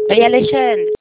Oi, Alexandre.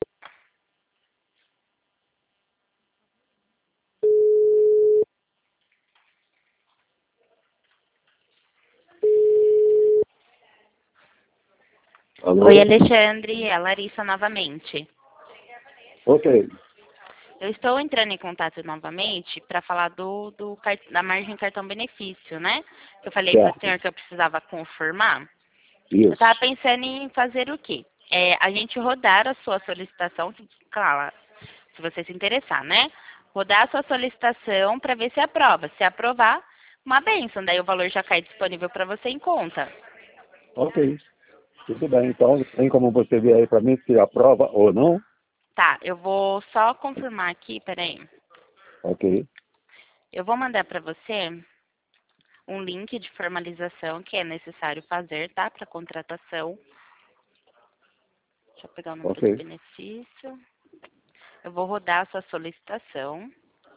Alô? Oi, Alexandre. É a Larissa novamente. Ok. Eu estou entrando em contato novamente para falar da margem cartão benefício, né? Que eu falei para o Certo. senhor que eu precisava confirmar. Eu Isso. estava pensando em fazer o quê? A gente rodar a sua solicitação, claro, se você se interessar, né? Rodar a sua solicitação para ver se aprova. Se aprovar, uma bênção. Daí o valor já cai disponível para você em conta. Ok. Tudo bem. Então, tem como você ver aí para mim se aprova ou não? Tá, eu vou só confirmar aqui, peraí. Ok. Eu vou mandar para você um link de formalização que é necessário fazer, tá? Para contratação. Deixa eu pegar o número do Ok. benefício. Eu vou rodar a sua solicitação.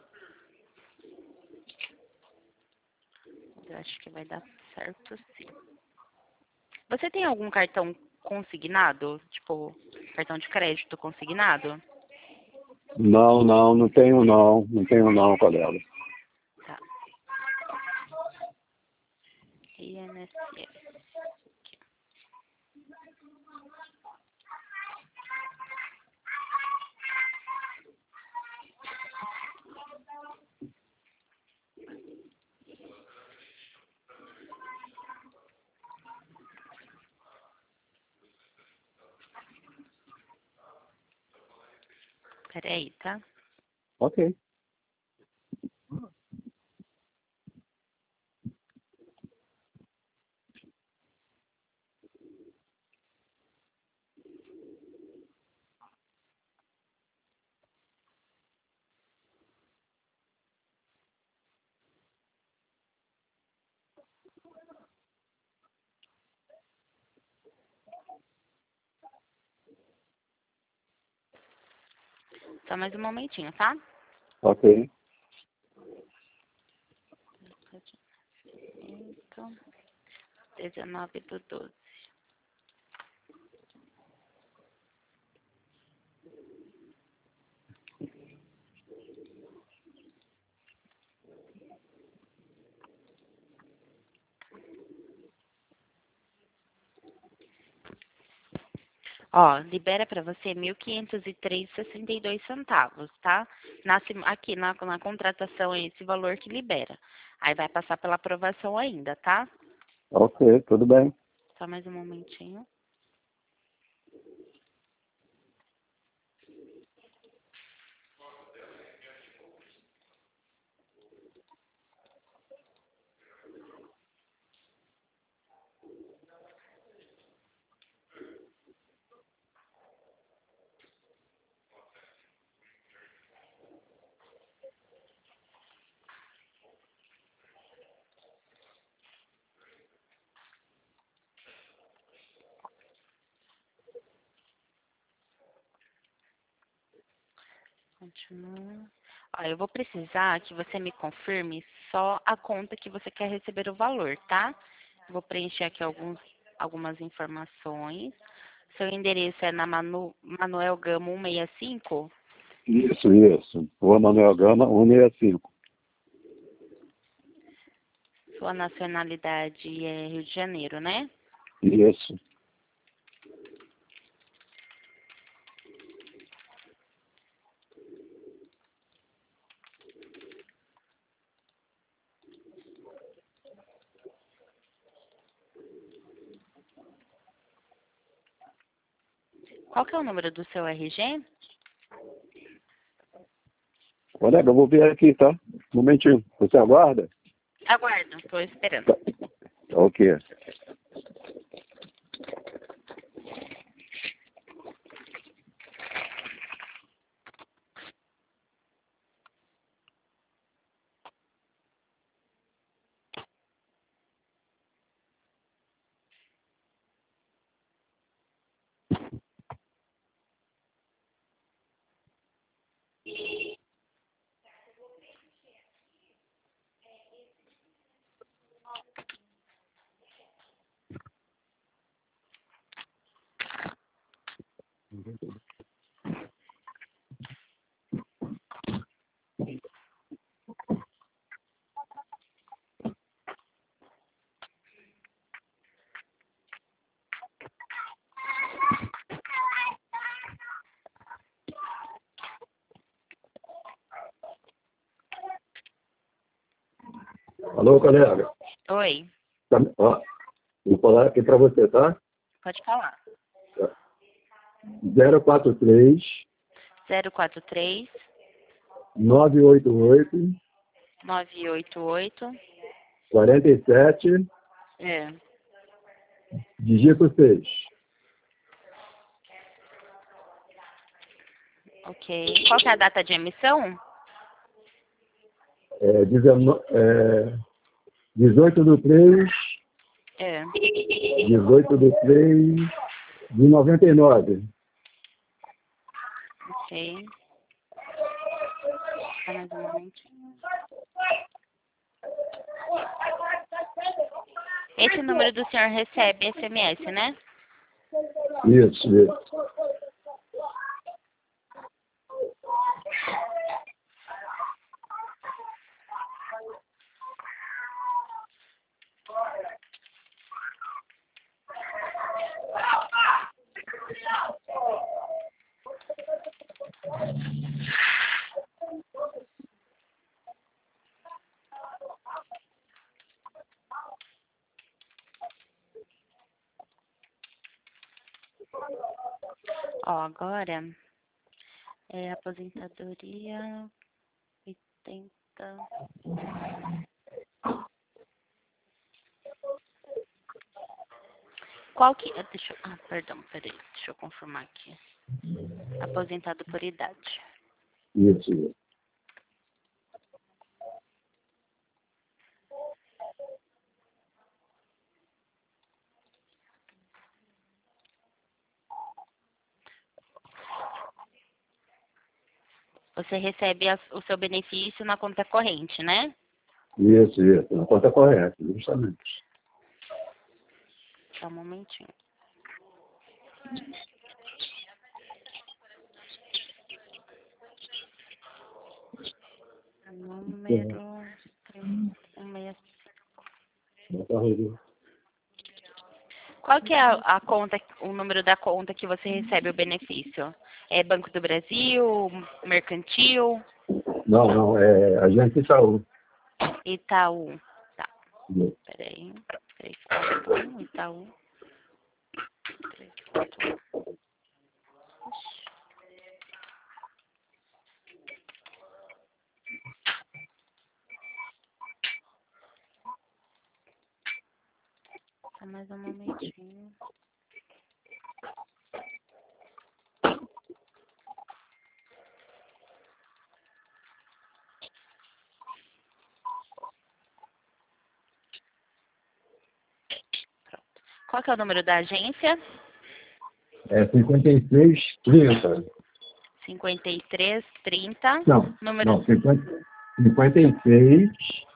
Eu acho que vai dar certo sim. Você tem algum cartão consignado? Tipo, cartão de crédito consignado? Não, não, não tenho não. Não tenho não, colega. Tá. INSS. Peraí, tá? Ok. Só mais um momentinho, tá? Ok. 19/12. Ó, libera para você 1.503,62 centavos, tá? Aqui na contratação é esse valor que libera. Aí vai passar pela aprovação ainda, tá? Ok, tudo bem. Só mais um momentinho. Continua. Ó, eu vou precisar que você me confirme só a conta que você quer receber o valor, tá? Vou preencher aqui algumas informações. Seu endereço é na Manuel Gama 165. Isso, isso. Rua Manuel Gama, 165. Sua nacionalidade é Rio de Janeiro, né? Isso. Qual que é o número do seu RG? Colega, eu vou ver aqui, tá? Um momentinho. Você aguarda? Aguardo, estou esperando. Tá. Ok. Alô, colega. Oi, Ó, vou falar aqui para você, tá? pode falar. 043 043 988 988 47, é, dígito 6. ok. Qual que é a data de emissão? 18 do 3, É, 18 do 3 de 99. ok. Só mais um momentinho. Esse número do senhor recebe SMS, né? Isso, isso. Ó, agora é aposentadoria 80. Qual que. Deixa eu. Ah, perdão, peraí. Deixa eu confirmar aqui. Aposentado por idade. Isso, isso. Você recebe o seu benefício na conta corrente, né? Isso, isso. Na conta correta, justamente. Só um momentinho. Número 316. Bota a rede. Qual que é a conta, o número da conta que você recebe o benefício? É Banco do Brasil, Mercantil, Não, não, é agente de saúde. Itaú? Tá, Isso. peraí. 341, Itaú. 341. Só mais um momentinho. Qual que é o número da agência? É 5630. 5330. Não, Número não, 56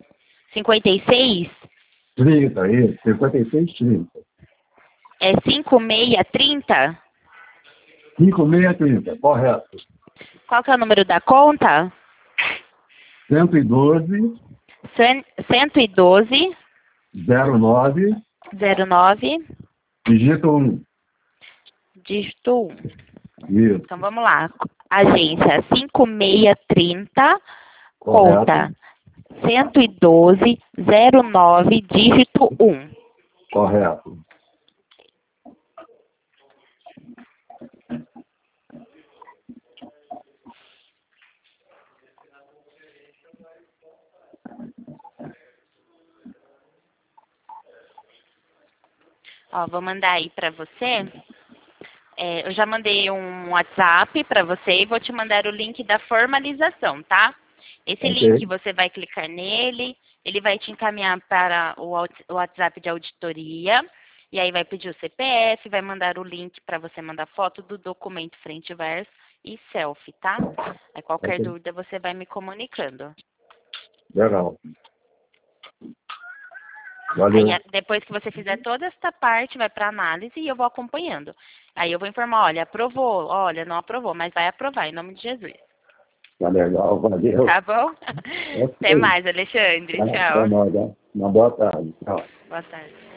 56 30, isso, 56 30. é 5630. 5630, correto. Qual que é o número da conta? 112 112 09, 09 dígito 1. dígito 1. Isso, Então vamos lá. Agência 5630, correto. conta 112 09 dígito 1. Correto. Ó, vou mandar aí para você. Eu já mandei um WhatsApp para você e vou te mandar o link da formalização, tá? Esse link Ok. você vai clicar nele, ele vai te encaminhar para o WhatsApp de auditoria, e aí vai pedir o CPF, vai mandar o link para você mandar foto do documento frente e verso e selfie, tá? Aí qualquer Ok. dúvida você vai me comunicando. Legal. Aí Valeu. depois que você fizer toda esta parte, vai para análise e eu vou acompanhando. Aí eu vou informar, olha, aprovou, olha, não aprovou, mas vai aprovar, em nome de Jesus. Tá legal, valeu. Tá bom? Ok. Até mais, Alexandre. Tá, Tchau. nós, né? Uma boa tarde. Tchau. Boa tarde.